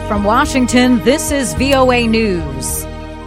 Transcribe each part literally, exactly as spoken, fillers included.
From Washington, this is V O A News.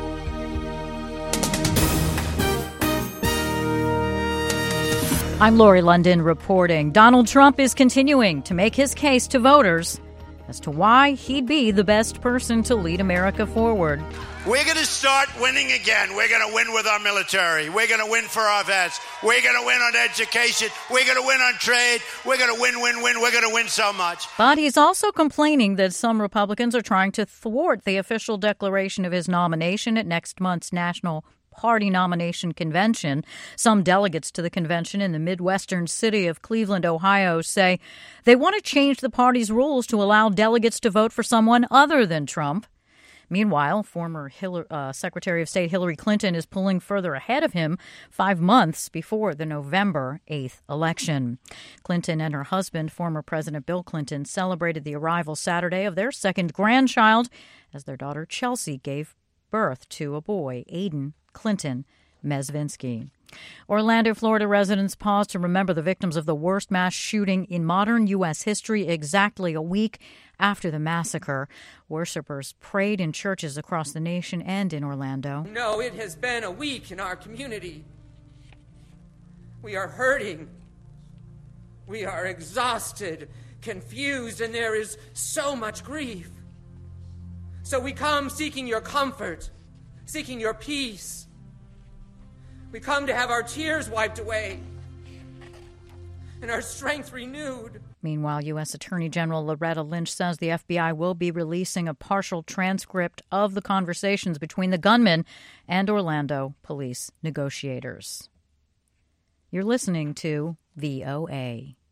I'm Lori London reporting. Donald Trump is continuing to make his case to voters as to why he'd be the best person to lead America forward. We're going to start winning again. We're going to win with our military. We're going to win for our vets. We're going to win on education. We're going to win on trade. We're going to win, win, win. We're going to win so much. But he's also complaining that some Republicans are trying to thwart the official declaration of his nomination at next month's National Party nomination convention. Some delegates to the convention in the Midwestern city of Cleveland, Ohio, say they want to change the party's rules to allow delegates to vote for someone other than Trump. Meanwhile, former Hillary, uh, Secretary of State Hillary Clinton is pulling further ahead of him five months before the November eighth election. Clinton and her husband, former President Bill Clinton, celebrated the arrival Saturday of their second grandchild as their daughter Chelsea gave birth to a boy, Aiden Clinton Mezvinsky. Orlando, Florida residents pause to remember the victims of the worst mass shooting in modern U S history exactly a week after the massacre. Worshippers prayed in churches across the nation and in Orlando. No, it has been a week in our community. We are hurting. We are exhausted, confused, and there is so much grief. So we come seeking your comfort, seeking your peace. We come to have our tears wiped away and our strength renewed. Meanwhile, U S. Attorney General Loretta Lynch says the F B I will be releasing a partial transcript of the conversations between the gunman and Orlando police negotiators. You're listening to V O A.